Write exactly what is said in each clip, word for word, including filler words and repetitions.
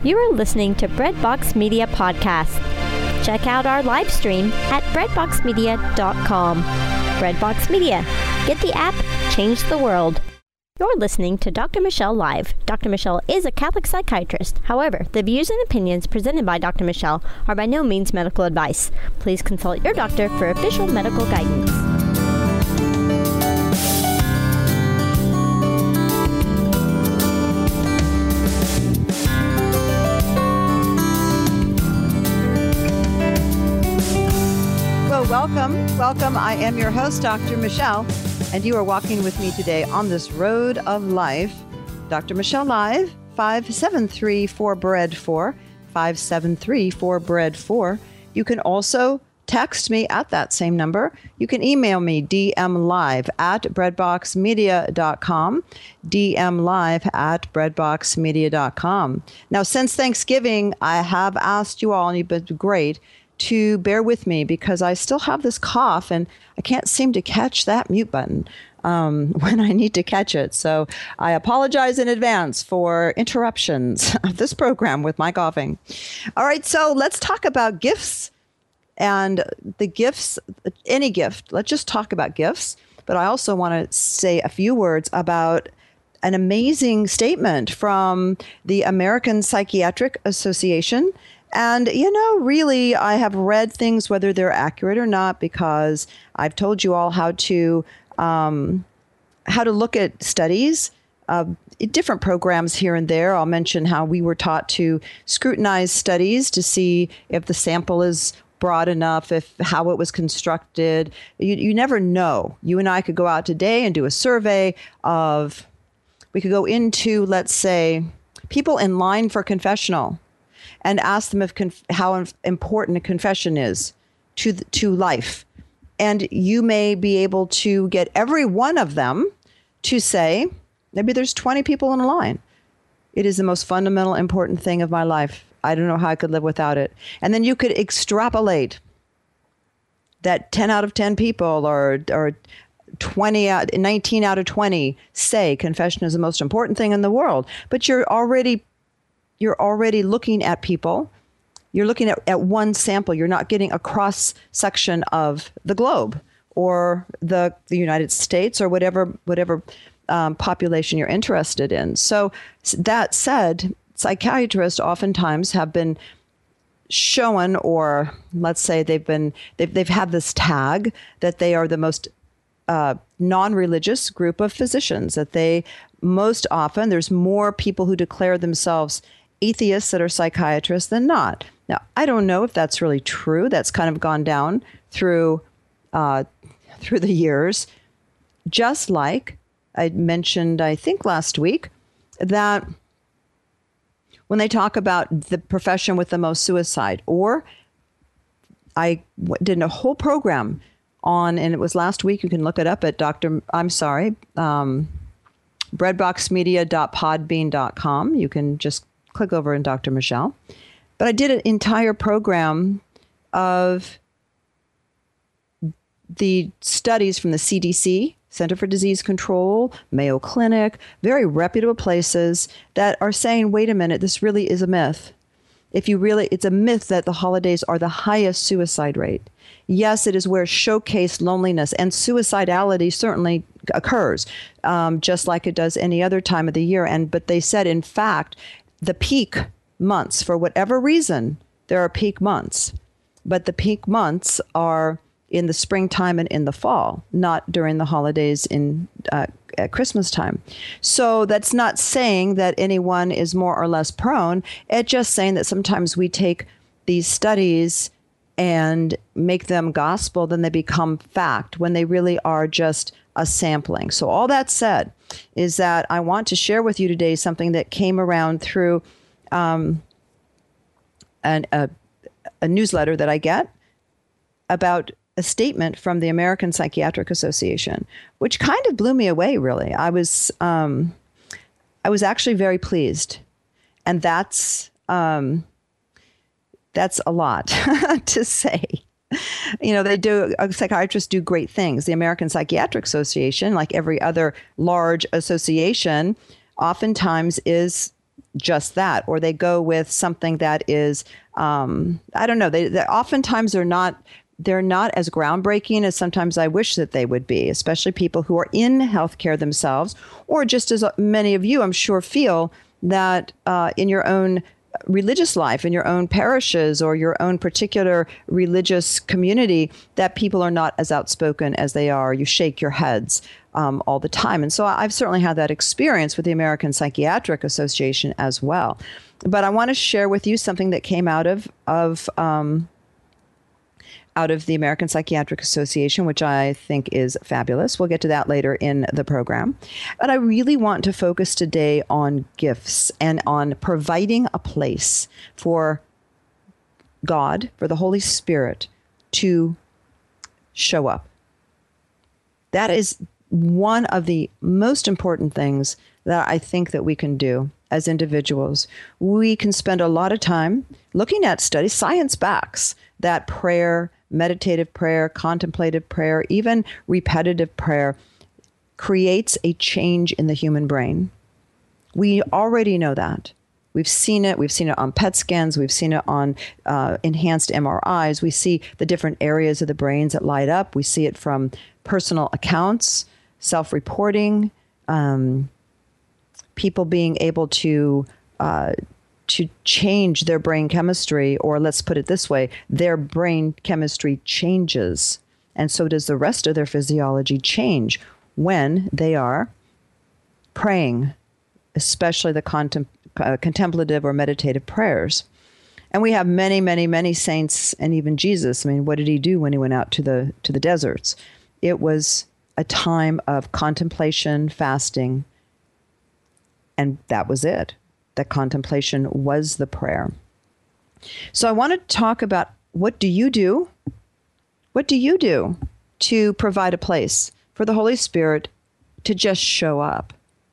You are listening to Breadbox Media Podcast. Check out our live stream at breadbox media dot com. Breadbox Media. Get the app, change the world. You're listening to Doctor Michelle Live. Doctor Michelle is a Catholic psychiatrist. However, the views and opinions presented by Doctor Michelle are by no means medical advice. Please consult your doctor for official medical guidance. Welcome, welcome. I am your host, Doctor Michelle, and you are walking with me today on this road of life. Doctor Michelle Live, five seven three four B R E A D four, five seven three four B R E A D four. You can also text me at that same number. You can email me, D M live at breadbox media dot com, D M live at breadbox media dot com. Now, since Thanksgiving, I have asked you all, and you've been great, to bear with me because I still have this cough and I can't seem to catch that mute button um, when I need to catch it. So I apologize in advance for interruptions of this program with my coughing. All right, so let's talk about gifts and the gifts, any gift. Let's just talk about gifts. But I also want to say a few words about an amazing statement from the American Psychiatric Association. And, you know, really, I have read things, whether they're accurate or not, because I've told you all how to um, how to look at studies, uh, different programs here and there. I'll mention how we were taught to scrutinize studies to see if the sample is broad enough, if how it was constructed. You, you never know. You and I could go out today and do a survey of, we could go into, let's say, people in line for confessional, and ask them if conf- how important a confession is to th- to life. And you may be able to get every one of them to say, maybe there's twenty people in a line. It is the most fundamental, important thing of my life. I don't know how I could live without it. And then you could extrapolate that ten out of ten people or or twenty out, nineteen out of twenty say confession is the most important thing in the world. But you're already You're already looking at people. You're looking at, at one sample. You're not getting a cross section of the globe or the the United States or whatever whatever um, population you're interested in. So that said, psychiatrists oftentimes have been shown, or let's say they've been they've they've had this tag that they are the most uh, non-religious group of physicians. That they most often there's more people who declare themselves atheists that are psychiatrists than not. Now, I don't know if that's really true. That's kind of gone down through uh, through the years. Just like I mentioned, I think last week, that when they talk about the profession with the most suicide, or I w- did a whole program on, and it was last week. You can look it up at Doctor I'm sorry, um, breadbox media dot podbean dot com. You can just click over in Doctor Michelle. But I did an entire program of the studies from the C D C, Center for Disease Control, Mayo Clinic, very reputable places that are saying, wait a minute, this really is a myth. If you really, it's a myth that the holidays are the highest suicide rate. Yes, it is where showcase loneliness and suicidality certainly occurs, um, just like it does any other time of the year. And but they said, in fact, the peak months, for whatever reason, there are peak months, but the peak months are in the springtime and in the fall, not during the holidays in uh, at Christmas time. So that's not saying that anyone is more or less prone. It's just saying that sometimes we take these studies and make them gospel, then they become fact when they really are just a sampling. So all that said is that I want to share with you today something that came around through um, an, a, a newsletter that I get about a statement from the American Psychiatric Association, which kind of blew me away, really. I was um, I was actually very pleased. And that's um, that's a lot to say. You know, they do, uh, psychiatrists do great things. The American Psychiatric Association, like every other large association, oftentimes is just that, or they go with something that is, um, I don't know, they, they oftentimes are not, they're not as groundbreaking as sometimes I wish that they would be, especially people who are in healthcare themselves, or just as many of you, I'm sure, feel that uh, in your own religious life, in your own parishes or your own particular religious community, that people are not as outspoken as they are. You shake your heads um, all the time. And so I've certainly had that experience with the American Psychiatric Association as well. But I want to share with you something that came out of, of um, out of the American Psychiatric Association, which I think is fabulous. We'll get to that later in the program. But I really want to focus today on gifts and on providing a place for God, for the Holy Spirit to show up. That is one of the most important things that I think that we can do as individuals. We can spend a lot of time looking at studies. Science backs that prayer, meditative prayer, contemplative prayer, even repetitive prayer creates a change in the human brain. We already know that. We've seen it. We've seen it on P E T scans. We've seen it on uh, enhanced M R Is. We see the different areas of the brains that light up. We see it from personal accounts, self-reporting, um, people being able to uh, to change their brain chemistry, or let's put it this way, their brain chemistry changes. And so does the rest of their physiology change when they are praying, especially the contem- uh, contemplative or meditative prayers. And we have many, many, many saints, and even Jesus. I mean, what did he do when he went out to the to the deserts? It was a time of contemplation, fasting, and that was it. That contemplation was the prayer. So I want to talk about, what do you do? What do you do to provide a place for the Holy Spirit to just show up?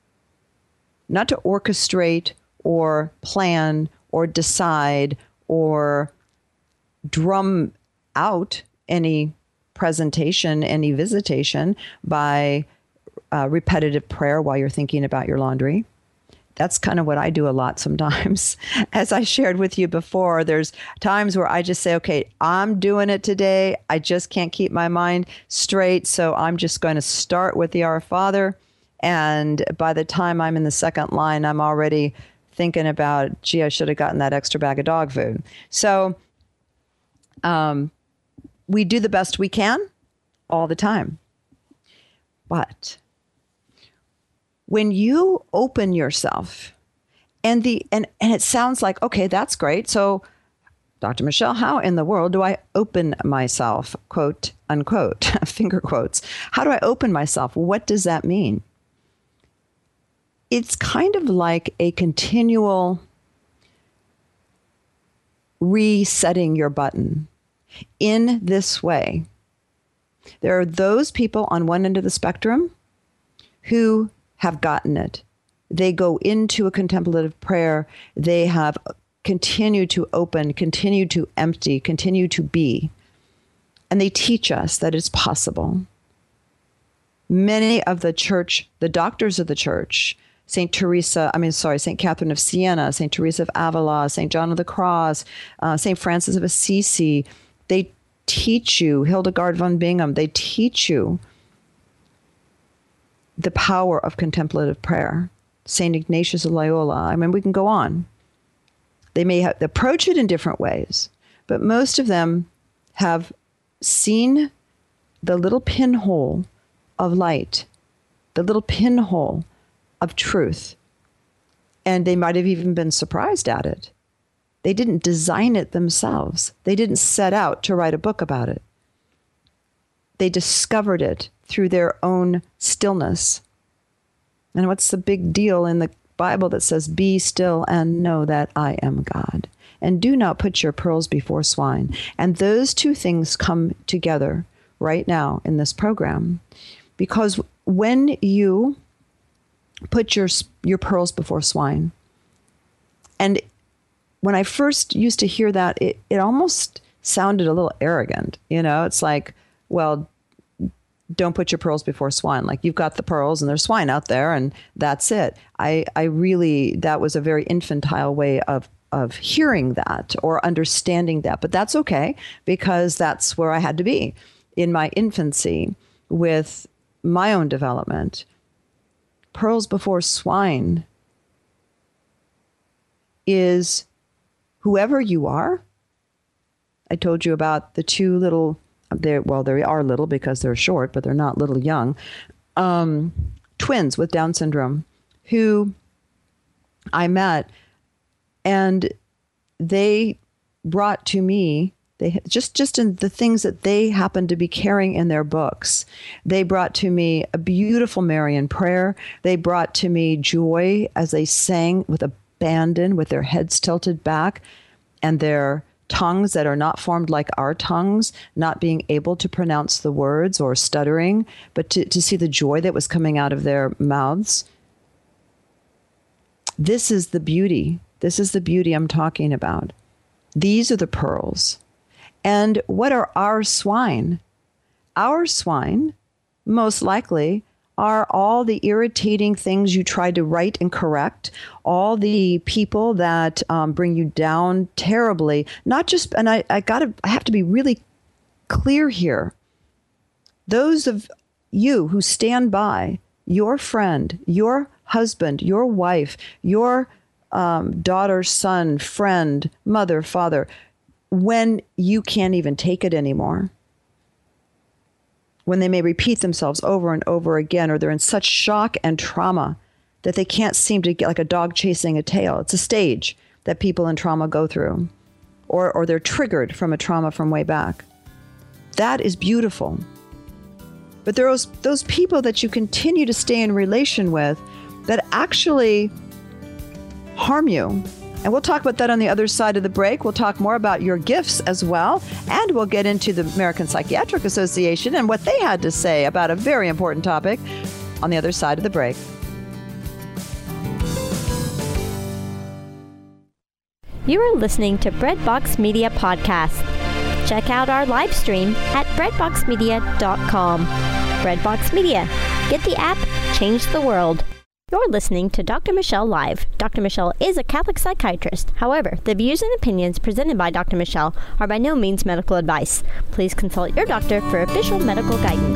Not to orchestrate or plan or decide or drum out any presentation, any visitation by uh, repetitive prayer while you're thinking about your laundry. That's kind of what I do a lot sometimes. As I shared with you before, there's times where I just say, okay, I'm doing it today. I just can't keep my mind straight. So I'm just going to start with the Our Father. And by the time I'm in the second line, I'm already thinking about, gee, I should have gotten that extra bag of dog food. So um, we do the best we can all the time. But when you open yourself, and the and, and it sounds like, okay, that's great. So, Doctor Michelle, how in the world do I open myself? Quote, unquote, finger quotes. How do I open myself? What does that mean? It's kind of like a continual resetting your button in this way. There are those people on one end of the spectrum who have gotten it. They go into a contemplative prayer. They have continued to open, continued to empty, continue to be. And they teach us that it's possible. Many of the church, the doctors of the church, Saint Teresa, I mean, sorry, Saint Catherine of Siena, Saint Teresa of Avila, Saint John of the Cross, uh, Saint Francis of Assisi, they teach you, Hildegard von Bingen, they teach you the power of contemplative prayer. Saint Ignatius of Loyola. I mean, we can go on. They may have, approach it in different ways, but most of them have seen the little pinhole of light, the little pinhole of truth, and they might have even been surprised at it. They didn't design it themselves. They didn't set out to write a book about it. They discovered it through their own stillness. And what's the big deal in the Bible that says, be still and know that I am God, and do not put your pearls before swine? And those two things come together right now in this program, because when you put your your pearls before swine, and when I first used to hear that, it, it almost sounded a little arrogant. You know, it's like, well, don't put your pearls before swine. Like, you've got the pearls and there's swine out there, and that's it. I, I really, that was a very infantile way of, of hearing that or understanding that. But that's okay, because that's where I had to be in my infancy with my own development. Pearls before swine is whoever you are. I told you about the two little, they're, well, they are little because they're short, but they're not little young, um, twins with Down syndrome who I met, and they brought to me, they just, just in the things that they happened to be carrying in their books. They brought to me a beautiful Marian prayer. They brought to me joy as they sang with abandon, with their heads tilted back and their tongues that are not formed like our tongues, not being able to pronounce the words or stuttering, but to, to see the joy that was coming out of their mouths. This is the beauty. This is the beauty I'm talking about. These are the pearls. And what are our swine? Our swine, most likely, are all the irritating things you tried to right and correct, all the people that um, bring you down terribly. Not just, and I, I gotta, I have to be really clear here. Those of you who stand by your friend, your husband, your wife, your um, daughter, son, friend, mother, father, when you can't even take it anymore. When they may repeat themselves over and over again, or they're in such shock and trauma that they can't seem to get, like a dog chasing a tail. It's a stage that people in trauma go through, or, or they're triggered from a trauma from way back. That is beautiful. But there are those, those people that you continue to stay in relation with that actually harm you. And we'll talk about that on the other side of the break. We'll talk more about your gifts as well. And we'll get into the American Psychiatric Association and what they had to say about a very important topic on the other side of the break. You are listening to Breadbox Media Podcast. Check out our live stream at breadbox media dot com. Breadbox Media. Get the app, change the world. You're listening to Doctor Michelle Live. Doctor Michelle is a Catholic psychiatrist. However, the views and opinions presented by Doctor Michelle are by no means medical advice. Please consult your doctor for official medical guidance.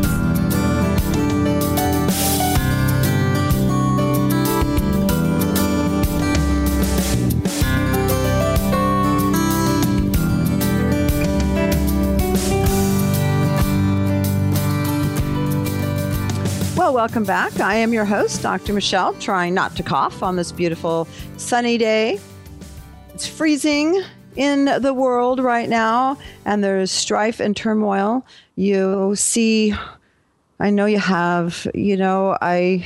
Well, welcome back. I am your host, Doctor Michelle, trying not to cough on this beautiful sunny day. It's freezing in the world right now, and there's strife and turmoil. You see, I know you have, you know, I,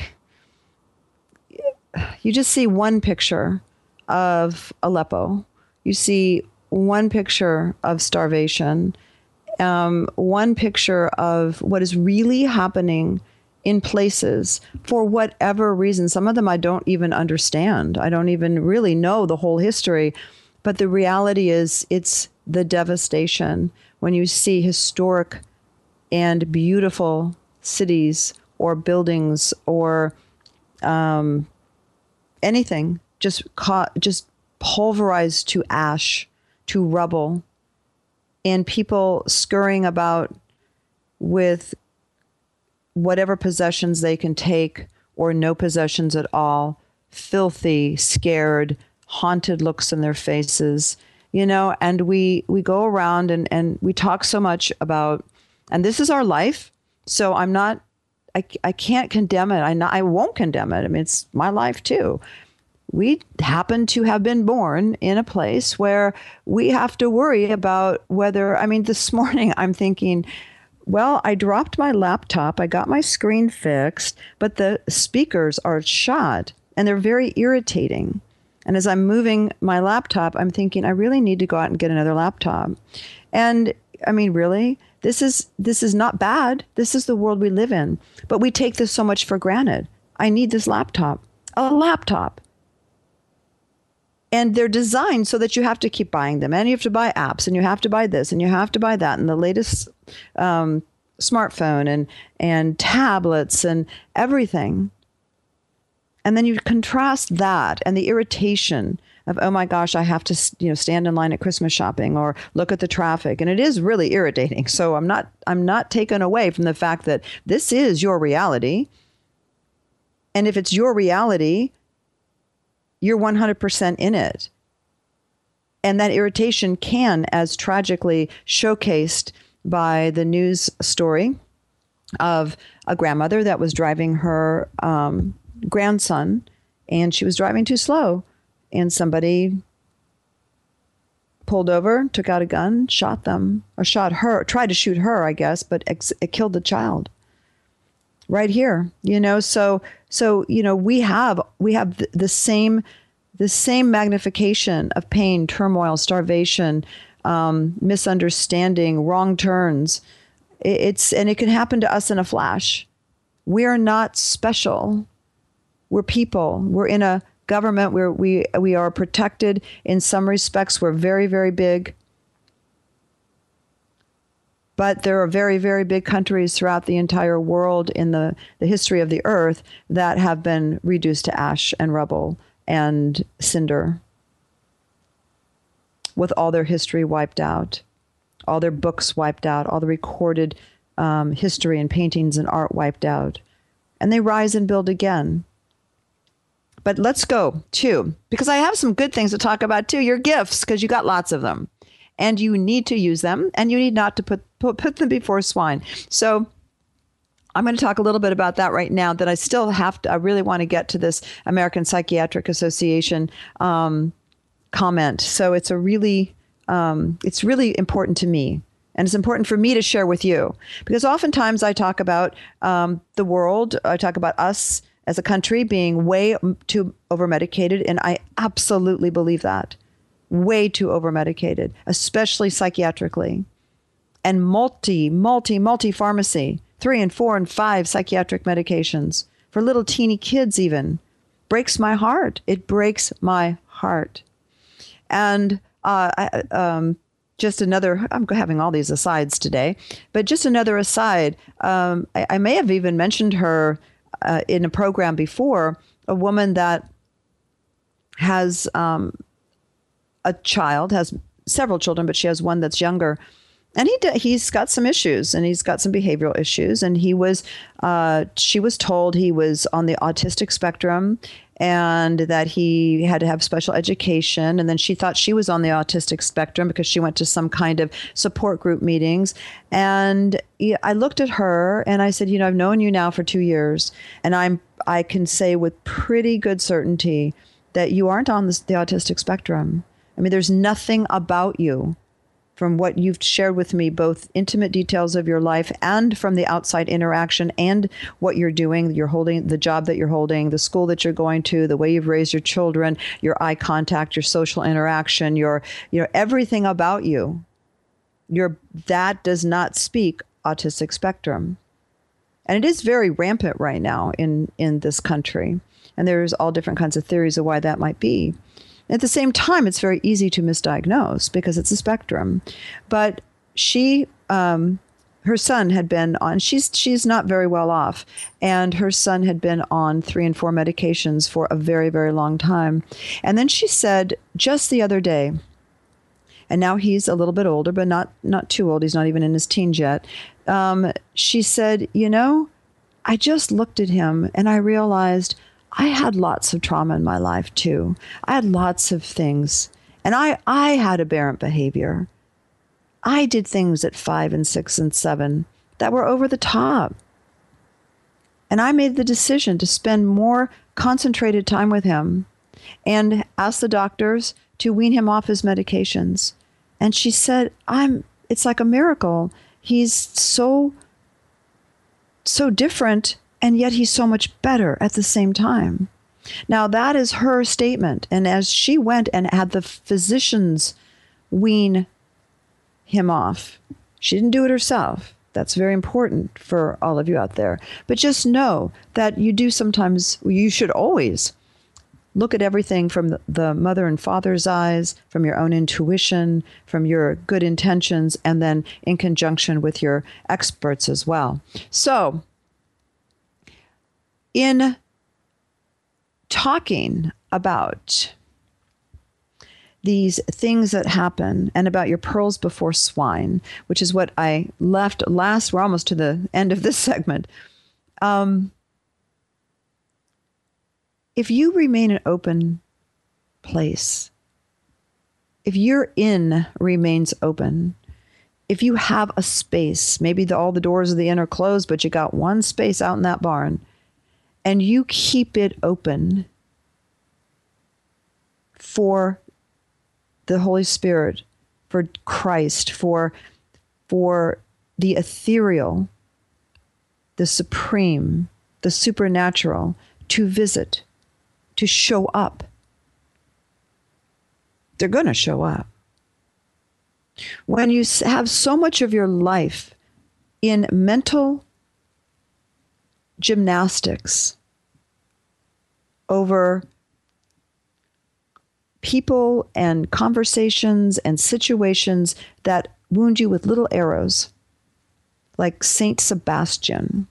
you just see one picture of Aleppo. You see one picture of starvation, um, one picture of what is really happening in places for whatever reason. Some of them I don't even understand. I don't even really know the whole history. But the reality is it's the devastation when you see historic and beautiful cities or buildings or um, anything just caught, just pulverized to ash, to rubble, and people scurrying about with whatever possessions they can take or no possessions at all, filthy, scared, haunted looks in their faces, you know, and we, we go around and, and we talk so much about, and this is our life. So I'm not, I, I can't condemn it. I not, I won't condemn it. I mean, it's my life too. We happen to have been born in a place where we have to worry about whether, I mean, this morning I'm thinking, well, I dropped my laptop, I got my screen fixed, but the speakers are shot and they're very irritating. And as I'm moving my laptop, I'm thinking, I really need to go out and get another laptop. And I mean, really, this is this is not bad. This is the world we live in. But we take this so much for granted. I need this laptop, a laptop. And they're designed so that you have to keep buying them. And you have to buy apps, and you have to buy this, and you have to buy that, and the latest um, smartphone and, and tablets and everything. And then you contrast that and the irritation of, oh my gosh, I have to, you know, stand in line at Christmas shopping or look at the traffic. And it is really irritating. So I'm not, I'm not taken away from the fact that this is your reality. And if it's your reality, you're one hundred percent in it. And that irritation can, as tragically showcased by the news story of a grandmother that was driving her um, grandson, and she was driving too slow. And somebody pulled over, took out a gun, shot them, or shot her, tried to shoot her, I guess, but ex- it killed the child. Right here, you know, so, so, you know, we have, we have the, the same, the same magnification of pain, turmoil, starvation, um, misunderstanding, wrong turns. It, it's, and it can happen to us in a flash. We are not special. We're people. We're in a government where we we are protected in some respects. We're very, very big. But there are very, very big countries throughout the entire world in the, the history of the earth that have been reduced to ash and rubble and cinder, with all their history wiped out, all their books wiped out, all the recorded um, history and paintings and art wiped out. And they rise and build again. But let's go to, because I have some good things to talk about too, your gifts, because you got lots of them. And you need to use them, and you need not to put, put put them before swine. So I'm going to talk a little bit about that right now, that I still have to, I really want to get to this American Psychiatric Association um, comment. So it's a really, um, it's really important to me. And it's important for me to share with you, because oftentimes I talk about um, the world, I talk about us as a country being way too over-medicated, and I absolutely believe that. Way too over-medicated, especially psychiatrically. And multi, multi, multi-pharmacy, three and four and five psychiatric medications for little teeny kids even. Breaks my heart. It breaks my heart. And uh, I, um, just another, I'm having all these asides today, but just another aside, um, I, I may have even mentioned her uh, in a program before, a woman that has um, a child, has several children, but she has one that's younger. And he d- he's got some issues, and he's got some behavioral issues. And he was, uh, she was told he was on the autistic spectrum, and that he had to have special education. And then she thought she was on the autistic spectrum because she went to some kind of support group meetings. And I looked at her and I said, you know, I've known you now for two years, and I'm I can say with pretty good certainty that you aren't on the, the autistic spectrum. I mean, there's nothing about you, from what you've shared with me, both intimate details of your life and from the outside interaction and what you're doing, you're holding, the job that you're holding, the school that you're going to, the way you've raised your children, your eye contact, your social interaction, your, you know, everything about you, your, that does not speak autistic spectrum. And it is very rampant right now in, in this country. And there's all different kinds of theories of why that might be. At the same time, it's very easy to misdiagnose because it's a spectrum. But she, um, her son had been on, she's she's not very well off, and her son had been on three and four medications for a very, very long time. And then she said just the other day, and now he's a little bit older, but not, not too old. He's not even in his teens yet. Um, she said, you know, I just looked at him and I realized I had lots of trauma in my life too. I had lots of things. And I, I had aberrant behavior. I did things at five and six and seven that were over the top. And I made the decision to spend more concentrated time with him and ask the doctors to wean him off his medications. And she said, I'm, it's like a miracle. He's so, so different, and yet he's so much better at the same time. Now, that is her statement. And as she went and had the physicians wean him off, she didn't do it herself. That's very important for all of you out there. But just know that you do sometimes, you should always Look at everything from the, the mother and father's eyes, from your own intuition, from your good intentions, and then in conjunction with your experts as well. So, in talking about these things that happen and about your pearls before swine, which is what I left last, we're almost to the end of this segment. Um, If you remain an open place, if your inn remains open, if you have a space, maybe the, all the doors of the inn are closed, but you got one space out in that barn, and you keep it open for the Holy Spirit, for Christ, for, for the ethereal, the supreme, the supernatural to visit, to show up. They're going to show up. When you have so much of your life in mental gymnastics over people and conversations and situations that wound you with little arrows, like Saint Sebastian.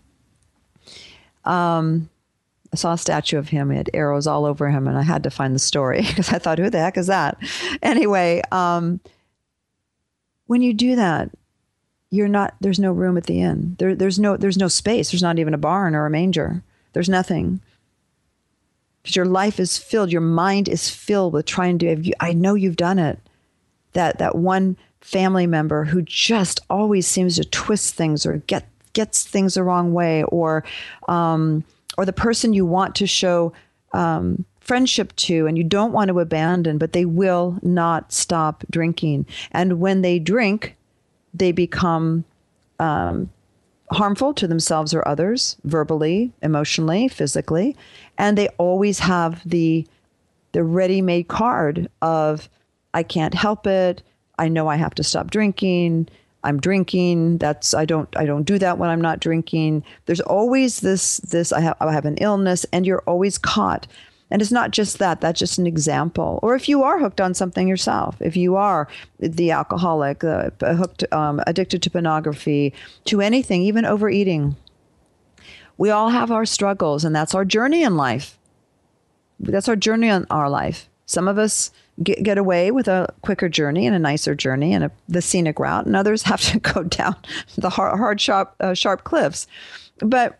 Um, I saw a statue of him. He had arrows all over him, and I had to find the story because I thought, who the heck is that? Anyway, um, when you do that, you're not. There's no room at the inn. There, there's no. There's no space. There's not even a barn or a manger. There's nothing. Because your life is filled. Your mind is filled with trying to. You, I know you've done it. That that one family member who just always seems to twist things or get gets things the wrong way, or. Um, or the person you want to show um, friendship to and you don't want to abandon, but they will not stop drinking. And when they drink, they become um, harmful to themselves or others, verbally, emotionally, physically. And they always have the the ready-made card of, I can't help it. I know I have to stop drinking. I'm drinking. That's I don't I don't do that when I'm not drinking. There's always this this I have I have an illness, and you're always caught. And it's not just that. That's just an example. Or if you are hooked on something yourself, if you are the alcoholic, uh, hooked, um, addicted to pornography, to anything, even overeating, we all have our struggles, and that's our journey in life. That's our journey in our life. Some of us get, get away with a quicker journey and a nicer journey and a, the scenic route, and others have to go down the hard, hard sharp, uh, sharp cliffs. But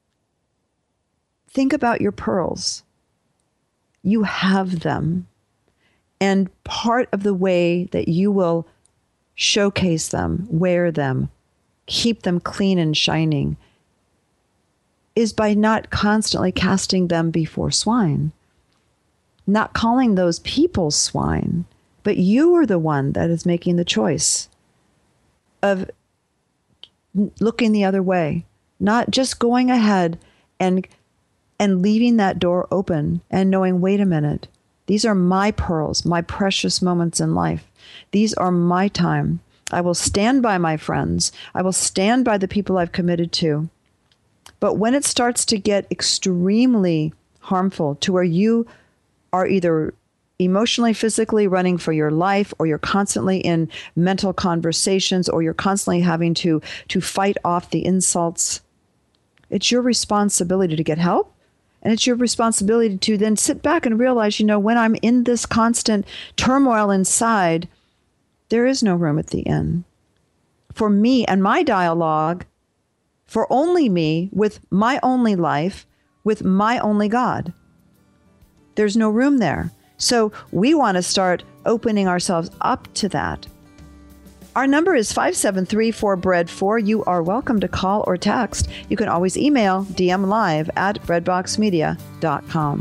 think about your pearls. You have them. And part of the way that you will showcase them, wear them, keep them clean and shining is by not constantly casting them before swine. Not calling those people swine, but you are the one that is making the choice of looking the other way, not just going ahead and and leaving that door open and knowing, wait a minute, these are my pearls, my precious moments in life. These are my time. I will stand by my friends. I will stand by the people I've committed to. But when it starts to get extremely harmful to where you are either emotionally, physically running for your life, or you're constantly in mental conversations, or you're constantly having to, to fight off the insults, it's your responsibility to get help. And it's your responsibility to then sit back and realize, you know, when I'm in this constant turmoil inside, there is no room at the inn for me and my dialogue, for only me, with my only life, with my only God. There's no room there. So we want to start opening ourselves up to that. Our number is five seven three four B R E A D four. You are welcome to call or text. You can always email D M live at breadbox media dot com.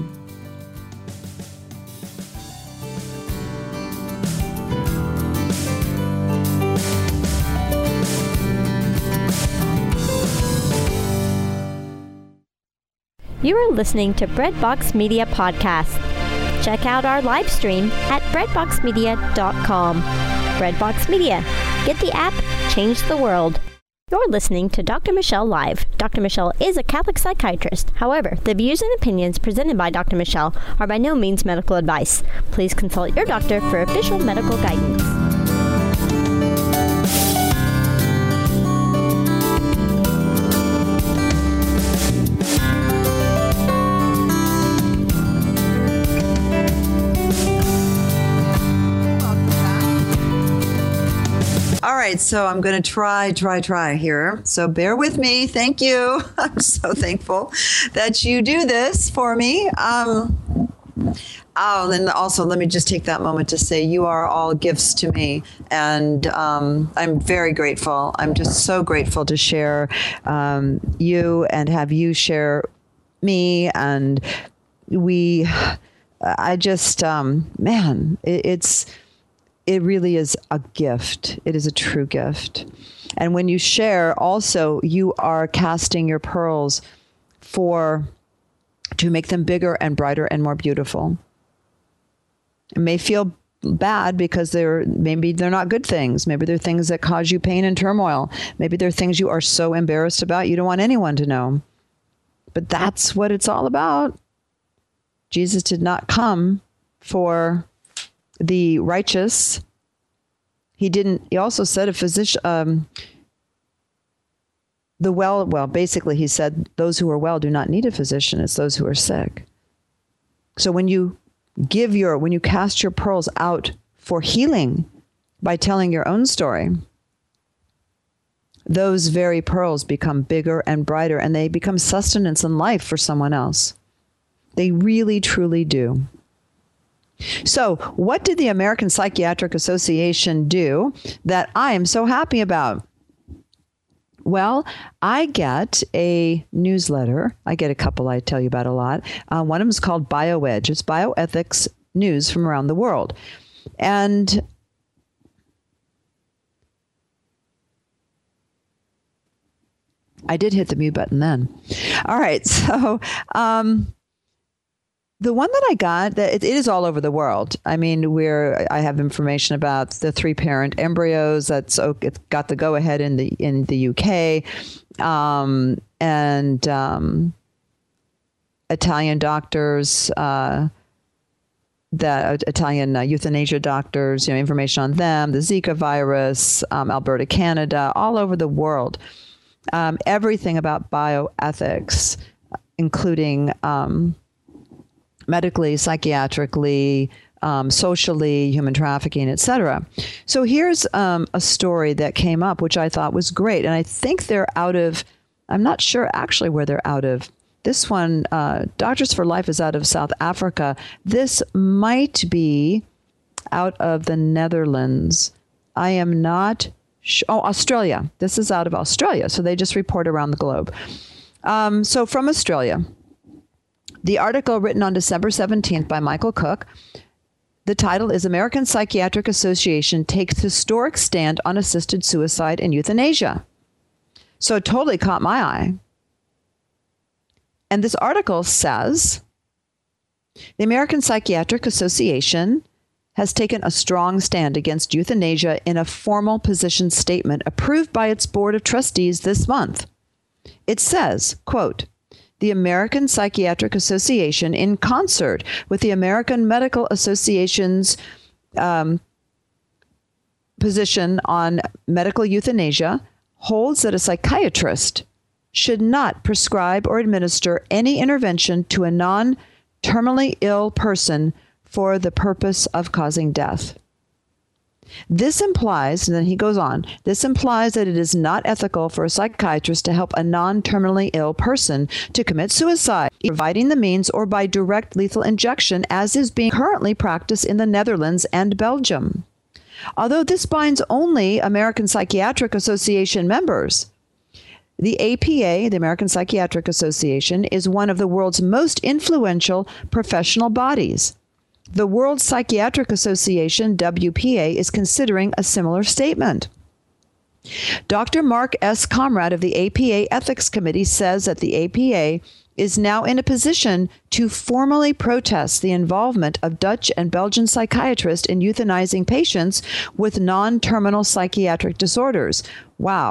You are listening to Breadbox Media Podcast. Check out our live stream at breadbox media dot com. Breadbox Media. Get the app, change the world. You're listening to Doctor Michelle Live. Doctor Michelle is a Catholic psychiatrist. However, the views and opinions presented by Doctor Michelle are by no means medical advice. Please consult your doctor for official medical guidance. All right, so I'm going to try, try, try here. So bear with me. Thank you. I'm so thankful that you do this for me. Um, oh, and also let me just take that moment to say you are all gifts to me. And um, I'm very grateful. I'm just so grateful to share um, you and have you share me. And we, I just, um, man, it, it's... It really is a gift. It is a true gift. And when you share, also, you are casting your pearls for, to make them bigger and brighter and more beautiful. It may feel bad because they're, maybe they're not good things. Maybe they're things that cause you pain and turmoil. Maybe they're things you are so embarrassed about you don't want anyone to know. But that's what it's all about. Jesus did not come for the righteous. He didn't, he also said a physician, um, the well, well, basically he said those who are well do not need a physician. It's those who are sick. So when you give your, when you cast your pearls out for healing by telling your own story, those very pearls become bigger and brighter and they become sustenance and life for someone else. They really, truly do. So what did the American Psychiatric Association do that I am so happy about? Well, I get a newsletter. I get a couple I tell you about a lot. Uh, one of them is called BioEdge. It's bioethics news from around the world. And I did hit the mute button then. All right. So, um, the one that I got, that it, it is all over the world. I mean, we're I have information about the three parent embryos. That's it's got the go ahead in the in the U K, um, and um, Italian doctors, uh, that Italian uh, euthanasia doctors. You know, information on them, the Zika virus, um, Alberta, Canada, all over the world. Um, everything about bioethics, including Um, medically, psychiatrically, um, socially, human trafficking, et cetera. So here's um, a story that came up, which I thought was great. And I think they're out of, I'm not sure actually where they're out of. This one, uh, Doctors for Life, is out of South Africa. This might be out of the Netherlands. I am not sure. Oh, Australia. This is out of Australia. So they just report around the globe. Um, so from Australia. The article written on December seventeenth by Michael Cook, the title is American Psychiatric Association Takes Historic Stand on Assisted Suicide and Euthanasia. So it totally caught my eye. And this article says, the American Psychiatric Association has taken a strong stand against euthanasia in a formal position statement approved by its Board of Trustees this month. It says, quote, the American Psychiatric Association, in concert with the American Medical Association's um, position on medical euthanasia, holds that a psychiatrist should not prescribe or administer any intervention to a non-terminally ill person for the purpose of causing death. This implies, and then he goes on, this implies that it is not ethical for a psychiatrist to help a non-terminally ill person to commit suicide, providing the means or by direct lethal injection, as is being currently practiced in the Netherlands and Belgium. Although this binds only American Psychiatric Association members, the A P A, the American Psychiatric Association, is one of the world's most influential professional bodies. The World Psychiatric Association, W P A, is considering a similar statement. Doctor Mark S. Comrade of the A P A Ethics Committee says that the A P A is now in a position to formally protest the involvement of Dutch and Belgian psychiatrists in euthanizing patients with non-terminal psychiatric disorders. Wow.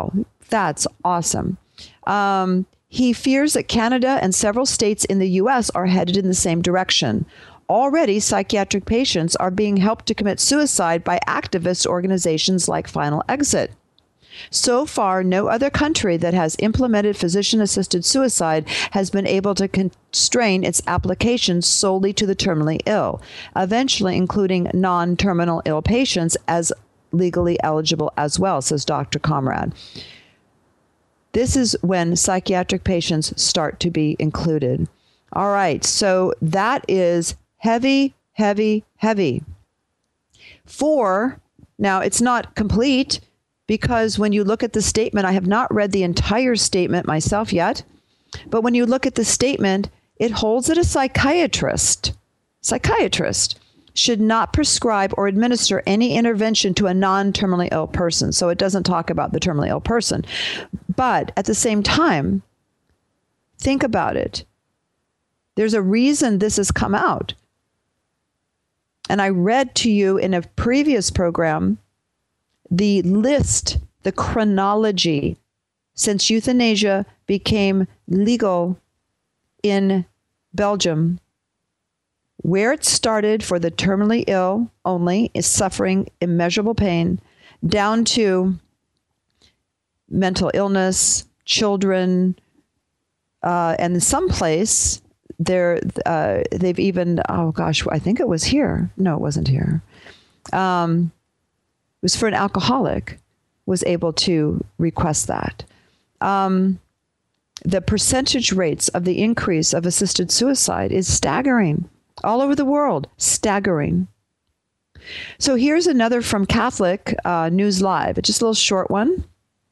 That's awesome. Um, he fears that Canada and several states in the U S are headed in the same direction. Already, psychiatric patients are being helped to commit suicide by activist organizations like Final Exit. So far, no other country that has implemented physician-assisted suicide has been able to constrain its application solely to the terminally ill, eventually including non-terminal ill patients as legally eligible as well, says Doctor Comrade. This is when psychiatric patients start to be included. All right, so that is heavy, heavy, heavy. Four, now it's not complete because when you look at the statement, I have not read the entire statement myself yet, but when you look at the statement, it holds that a psychiatrist, psychiatrist should not prescribe or administer any intervention to a non-terminally ill person. So it doesn't talk about the terminally ill person. But at the same time, think about it. There's a reason this has come out. And I read to you in a previous program the list, the chronology since euthanasia became legal in Belgium, where it started for the terminally ill only, is suffering immeasurable pain, down to mental illness, children, uh, and in some place, they're, uh, they've even, oh gosh, I think it was here. No, it wasn't here. Um, it was for an alcoholic, was able to request that. Um, the percentage rates of the increase of assisted suicide is staggering. All over the world, staggering. So here's another from Catholic uh, News Live, just a little short one.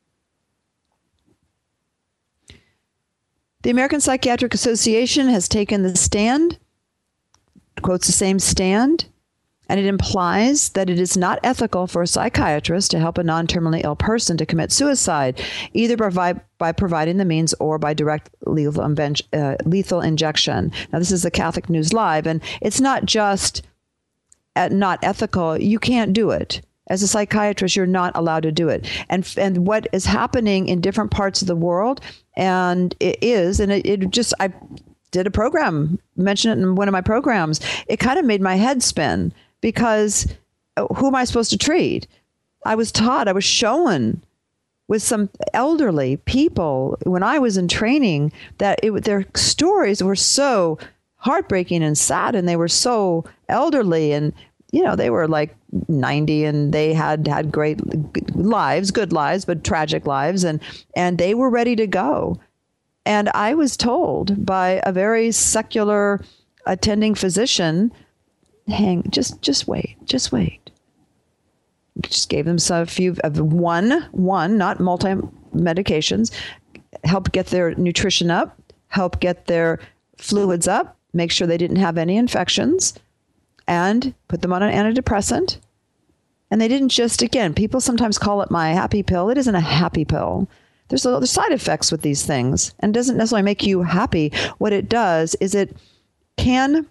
The American Psychiatric Association has taken the stand, quotes the same stand, and it implies that it is not ethical for a psychiatrist to help a non-terminally ill person to commit suicide, either by, by providing the means or by direct lethal, uh, lethal injection. Now, this is the Catholic News Live, and it's not just at not ethical. You can't do it. As a psychiatrist, you're not allowed to do it. And and what is happening in different parts of the world, and it is, and it, it just, I did a program, mentioned it in one of my programs. It kind of made my head spin. Because who am I supposed to treat? I was taught, I was shown with some elderly people when I was in training that it, their stories were so heartbreaking and sad, and they were so elderly, and you know, they were like ninety, and they had had great lives, good lives, but tragic lives, and and they were ready to go. And I was told by a very secular attending physician, hang, just, just wait, just wait. Just gave them some, a few of one, one, not multi medications, help get their nutrition up, help get their fluids up, make sure they didn't have any infections, and put them on an antidepressant. And they didn't just, again, people sometimes call it my happy pill. It isn't a happy pill. There's other side effects with these things, and it doesn't necessarily make you happy. What it does is it can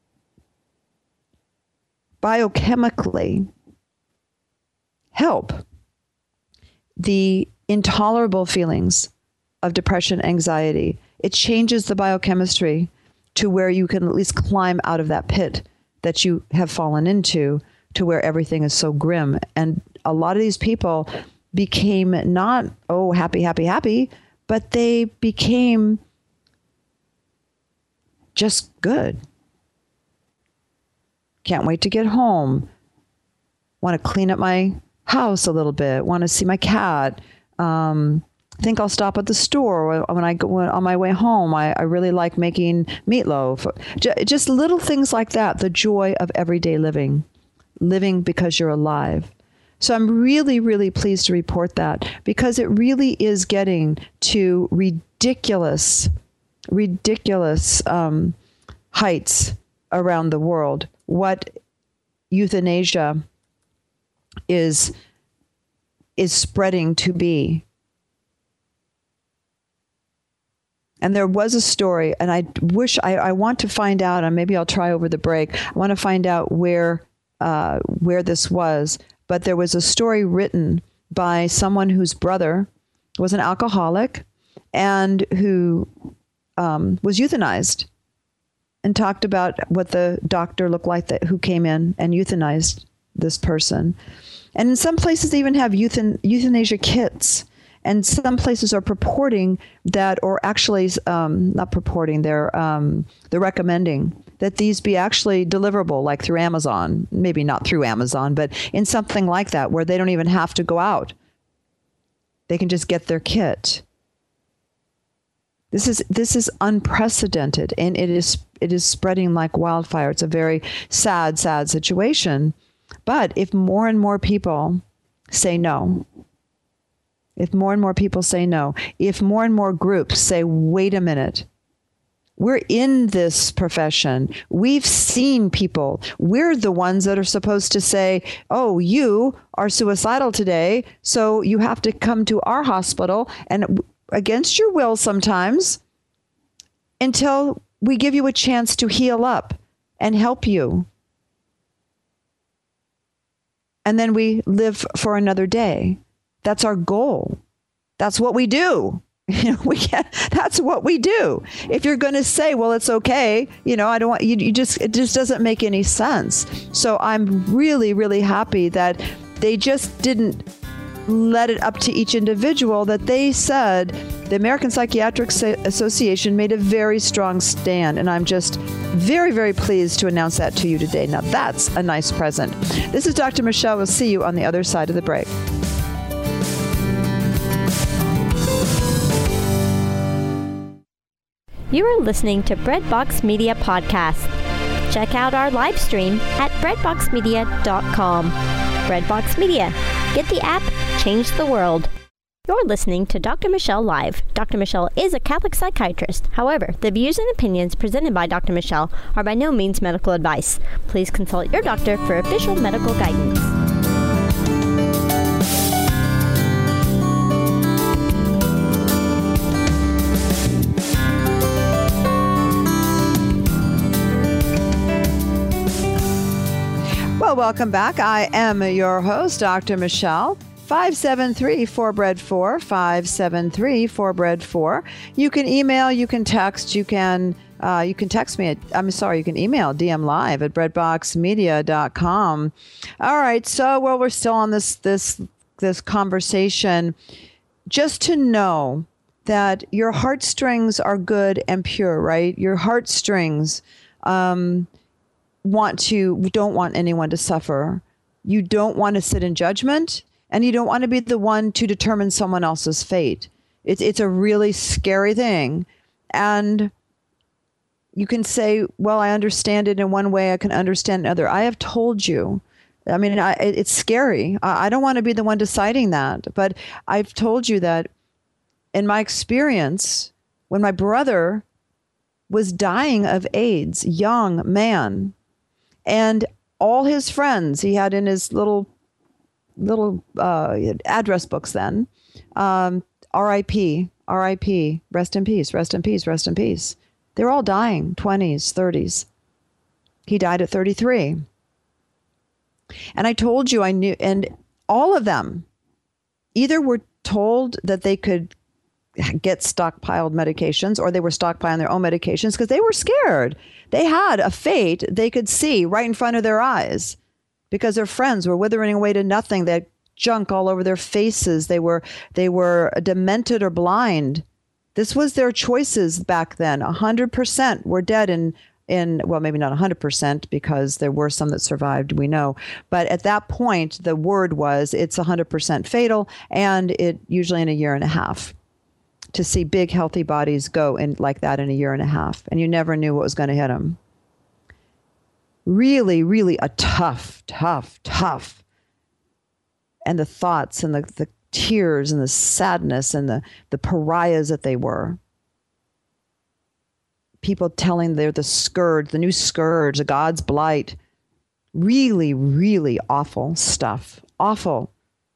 biochemically help the intolerable feelings of depression, anxiety. It changes the biochemistry to where you can at least climb out of that pit that you have fallen into, to where everything is so grim. And a lot of these people became not, oh, happy, happy, happy, but they became just good. Can't wait to get home. Want to clean up my house a little bit. Want to see my cat. Um, think I'll stop at the store when I go on my way home. I, I really like making meatloaf. Just little things like that. The joy of everyday living, living because you're alive. So I'm really, really pleased to report that, because it really is getting to ridiculous, ridiculous um, heights around the world. What euthanasia is is spreading to be. And there was a story, and I wish I, I want to find out, and maybe I'll try over the break. I want to find out where uh, where this was. But there was a story written by someone whose brother was an alcoholic and who um, was euthanized, and talked about what the doctor looked like that who came in and euthanized this person. And in some places they even have euthan- euthanasia kits. And some places are purporting that, or actually um, not purporting, they're, um, they're recommending that these be actually deliverable, like through Amazon, maybe not through Amazon, but in something like that, where they don't even have to go out. They can just get their kit. This is this is unprecedented, and it is it is spreading like wildfire. It's a very sad, sad situation. But if more and more people say no, if more and more people say no, if more and more groups say, wait a minute, we're in this profession. We've seen people. We're the ones that are supposed to say, oh, you are suicidal today, so you have to come to our hospital, and against your will sometimes, until we give you a chance to heal up and help you. And then we live for another day. That's our goal. That's what we do. You know, we can't, that's what we do. If you're going to say, well, it's okay, you know, I don't want you, you just, it just doesn't make any sense. So I'm really, really happy that they just didn't let it up to each individual, that they said the American Psychiatric Association made a very strong stand. And I'm just very, very pleased to announce that to you today. Now, that's a nice present. This is Doctor Michelle. We'll see you on the other side of the break. You are listening to Breadbox Media Podcast. Check out our live stream at breadbox media dot com. Breadbox Media. Get the app, change the world. You're listening to Doctor Michelle Live. Doctor Michelle is a Catholic psychiatrist. However, the views and opinions presented by Doctor Michelle are by no means medical advice. Please consult your doctor for official medical guidance. Well, welcome back. I am your host, Doctor Michelle. five seven three four bread four, five seven three four bread four. You can email, you can text, you can uh, you can text me at, I'm sorry, you can email D M live at breadbox media dot com. All right, so well, we're still on this this this conversation. Just to know that your heartstrings are good and pure, right? Your heartstrings um want to don't want anyone to suffer. You don't want to sit in judgment, and you don't want to be the one to determine someone else's fate. It's it's a really scary thing. And you can say, well, I understand it in one way, I can understand another. I have told you. I mean, I, it's scary. I, I don't want to be the one deciding that. But I've told you that in my experience, when my brother was dying of AIDS, young man, and all his friends he had in his little little uh, address books then, um, R I P, R I P, rest in peace, rest in peace, rest in peace. They're all dying, twenties, thirties. He died at thirty-three. And I told you I knew, and all of them either were told that they could get stockpiled medications, or they were stockpiling their own medications because they were scared. They had a fate they could see right in front of their eyes because their friends were withering away to nothing. They had junk all over their faces. They were they were demented or blind. This was their choices back then. A hundred percent were dead in in well, maybe not a hundred percent because there were some that survived, we know. But at that point, the word was it's a hundred percent fatal, and it usually in a year and a half. To see big, healthy bodies go in like that in a year and a half. And you never knew what was going to hit them. Really, really a tough, tough, tough. And the thoughts and the, the tears and the sadness and the, the pariahs that they were. People telling they're the scourge, the new scourge, the God's blight. Really, really awful stuff. Awful.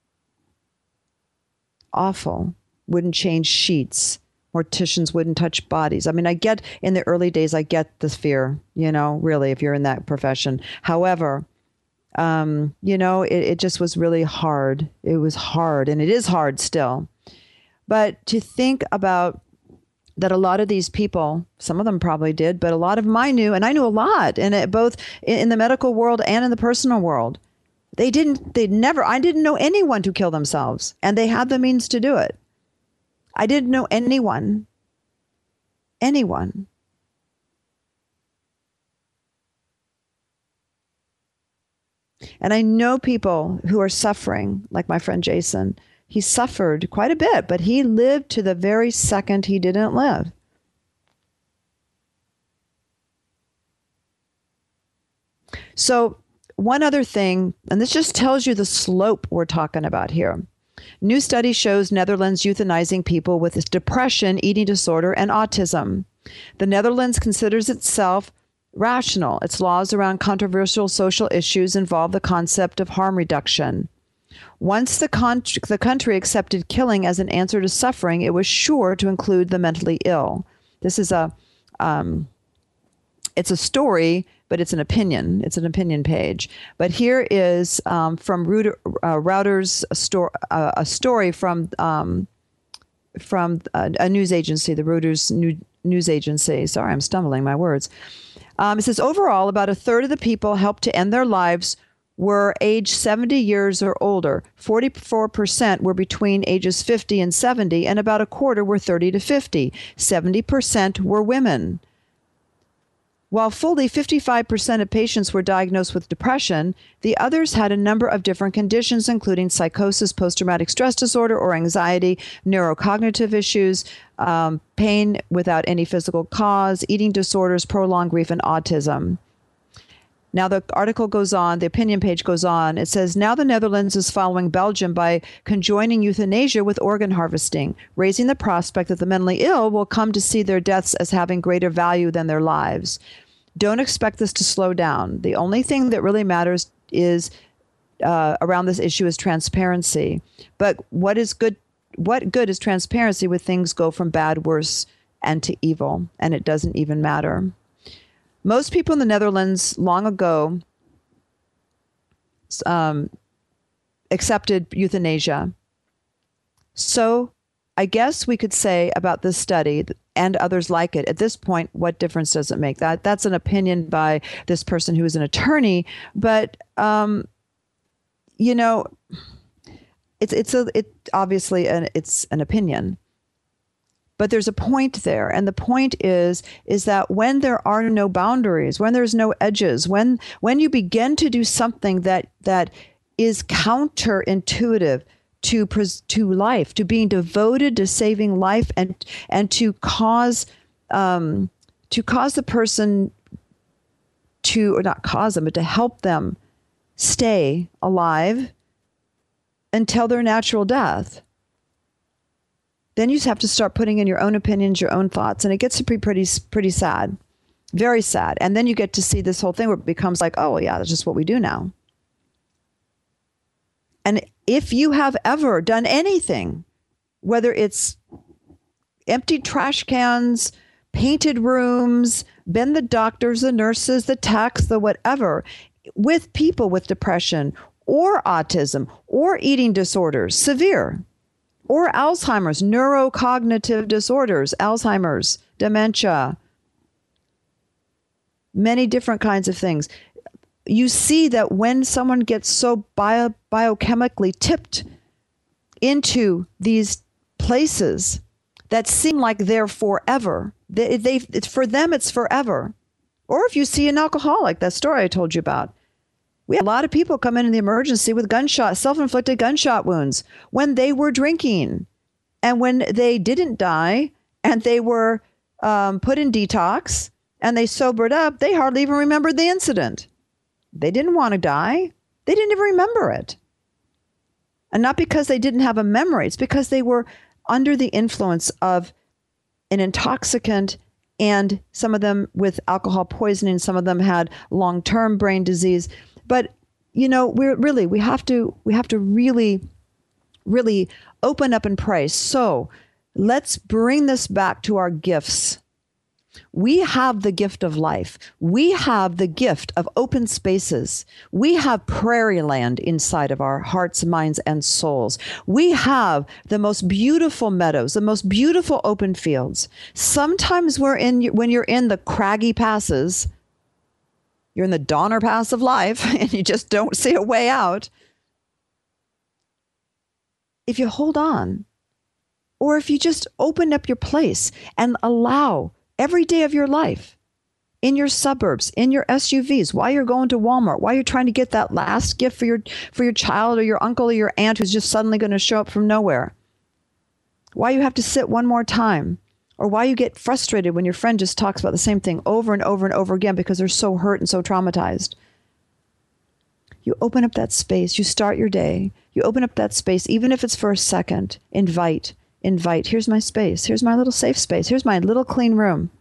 Awful. Wouldn't change sheets. Morticians wouldn't touch bodies. I mean, I get in the early days, I get the fear, you know, really, if you're in that profession. However, um, you know, it, it just was really hard. It was hard, and it is hard still. But to think about that a lot of these people, some of them probably did, but a lot of them I knew, and I knew a lot, and it, both in the medical world and in the personal world, they didn't, they never, I didn't know anyone to kill themselves, and they had the means to do it. I didn't know anyone, anyone. And I know people who are suffering, like my friend Jason. He suffered quite a bit, but he lived to the very second he didn't live. So one other thing, and this just tells you the slope we're talking about here. New study shows Netherlands euthanizing people with depression, eating disorder, and autism. The Netherlands considers itself rational. Its laws around controversial social issues involve the concept of harm reduction. Once the, con- the country accepted killing as an answer to suffering, it was sure to include the mentally ill. This is a, um, it's a story, but it's an opinion. It's an opinion page. But here is um, from Reuter, uh, Reuters a, sto- uh, a story from um, from a, a news agency, the Reuters new, news agency. Sorry, I'm stumbling my words. Um, it says overall, about a third of the people helped to end their lives were age seventy years or older. forty-four percent were between ages fifty and seventy, and about a quarter were thirty to fifty. seventy percent were women. While fully fifty-five percent of patients were diagnosed with depression, the others had a number of different conditions, including psychosis, post-traumatic stress disorder or anxiety, neurocognitive issues, um, pain without any physical cause, eating disorders, prolonged grief, and autism. Now, the article goes on, the opinion page goes on. It says, now the Netherlands is following Belgium by conjoining euthanasia with organ harvesting, raising the prospect that the mentally ill will come to see their deaths as having greater value than their lives. Don't expect this to slow down. The only thing that really matters is uh, around this issue is transparency. But what is good? What good is transparency when things go from bad, worse, and to evil, and it doesn't even matter? Most people in the Netherlands long ago um, accepted euthanasia. So I guess we could say about this study and others like it, at this point, what difference does it make? That That's an opinion by this person who is an attorney. But, um, you know, it's it's a, it obviously an, it's an opinion. But there's a point there. And the point is, is that when there are no boundaries, when there's no edges, when when you begin to do something that that is counterintuitive to to life, to being devoted to saving life and and to cause um, to cause the person to, or not cause them, but to help them stay alive until their natural death, then you just have to start putting in your own opinions, your own thoughts. And it gets to be pretty, pretty sad, very sad. And then you get to see this whole thing where it becomes like, oh, yeah, that's just what we do now. And if you have ever done anything, whether it's emptied trash cans, painted rooms, been the doctors, the nurses, the techs, the whatever, with people with depression or autism or eating disorders, severe, or Alzheimer's, neurocognitive disorders, Alzheimer's, dementia, many different kinds of things. You see that when someone gets so bio, biochemically tipped into these places that seem like they're forever, they, they, it's, for them, it's forever. Or if you see an alcoholic, that story I told you about. We had a lot of people come in in the emergency with gunshot, self-inflicted gunshot wounds when they were drinking. And when they didn't die and they were um, put in detox and they sobered up, they hardly even remembered the incident. They didn't want to die. They didn't even remember it. And not because they didn't have a memory. It's because they were under the influence of an intoxicant, and some of them with alcohol poisoning, some of them had long-term brain disease. But, you know, we're really, we have to, we have to really, really open up and pray. So let's bring this back to our gifts. We have the gift of life. We have the gift of open spaces. We have prairie land inside of our hearts, minds, and souls. We have the most beautiful meadows, the most beautiful open fields. Sometimes we're in, when you're in the craggy passes, you're in the Donner Pass of life and you just don't see a way out. If you hold on, or if you just open up your place and allow every day of your life, in your suburbs, in your S U Vs, while you're going to Walmart, while you're trying to get that last gift for your for your child or your uncle or your aunt who's just suddenly going to show up from nowhere, why you have to sit one more time, or why you get frustrated when your friend just talks about the same thing over and over and over again because they're so hurt and so traumatized. You open up that space, you start your day, you open up that space, even if it's for a second, invite. Invite, here's my space. Here's my little safe space. Here's my little clean room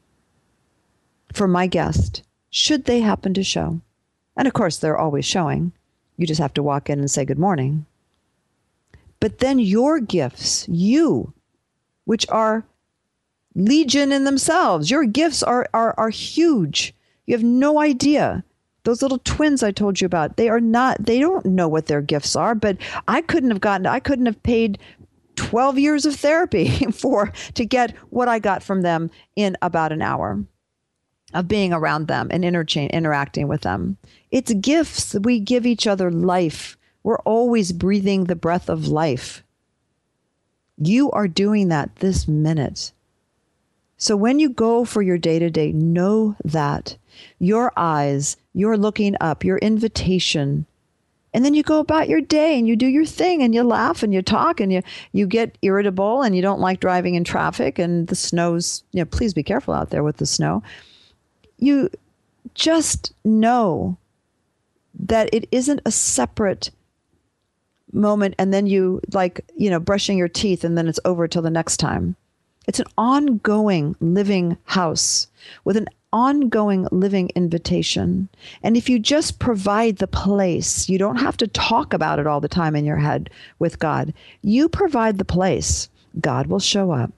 for my guest, should they happen to show. And of course, they're always showing. You just have to walk in and say good morning. But then your gifts, you, which are legion in themselves, your gifts are, are, are huge. You have no idea. Those little twins I told you about, they are not, they don't know what their gifts are, but I couldn't have gotten, I couldn't have paid twelve years of therapy for to get what I got from them in about an hour of being around them and interchange, interacting with them. It's gifts. We give each other life. We're always breathing the breath of life. You are doing that this minute. So when you go for your day-to-day, know that your eyes, you're looking up, your invitation. And then you go about your day and you do your thing and you laugh and you talk and you, you get irritable and you don't like driving in traffic and the snow's, you know, please be careful out there with the snow. You just know that it isn't a separate moment and then you like, you know, brushing your teeth and then it's over till the next time. It's an ongoing living house with an ongoing living invitation. And if you just provide the place, you don't have to talk about it all the time in your head with God. You provide the place, God will show up.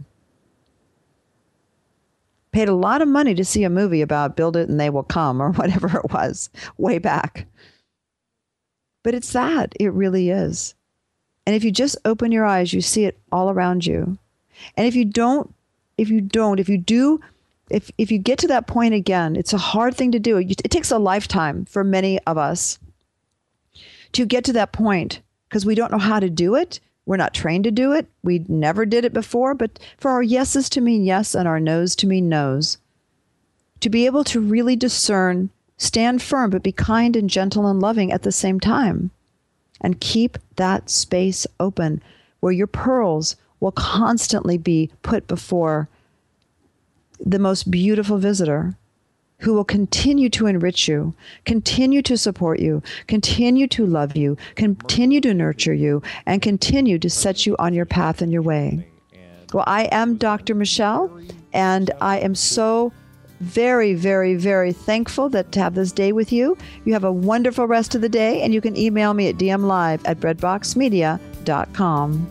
Paid a lot of money to see a movie about build it and they will come or whatever it was way back. But it's that, it really is. And if you just open your eyes, you see it all around you. And if you don't, if you don't, if you do, If if you get to that point again, it's a hard thing to do. It takes a lifetime for many of us to get to that point because we don't know how to do it. We're not trained to do it. We never did it before. But for our yeses to mean yes and our nos to mean nos, to be able to really discern, stand firm, but be kind and gentle and loving at the same time, and keep that space open where your pearls will constantly be put before the most beautiful visitor who will continue to enrich you, continue to support you, continue to love you, continue to nurture you, and continue to set you on your path and your way. Well, I am Doctor Michelle, and I am so very, very, very thankful that to have this day with you. You have a wonderful rest of the day, and you can email me at d m live at breadbox media dot com.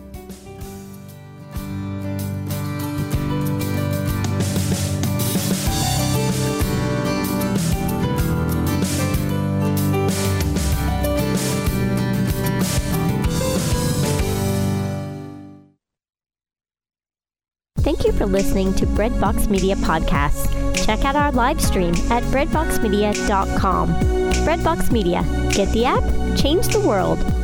Thank you for listening to Breadbox Media Podcasts. Check out our live stream at breadbox media dot com. Breadbox Media. Get the app, change the world.